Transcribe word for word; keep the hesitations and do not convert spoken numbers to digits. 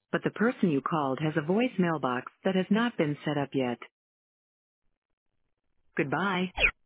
but the person you called has a voice mailbox that has not been set up yet. Goodbye.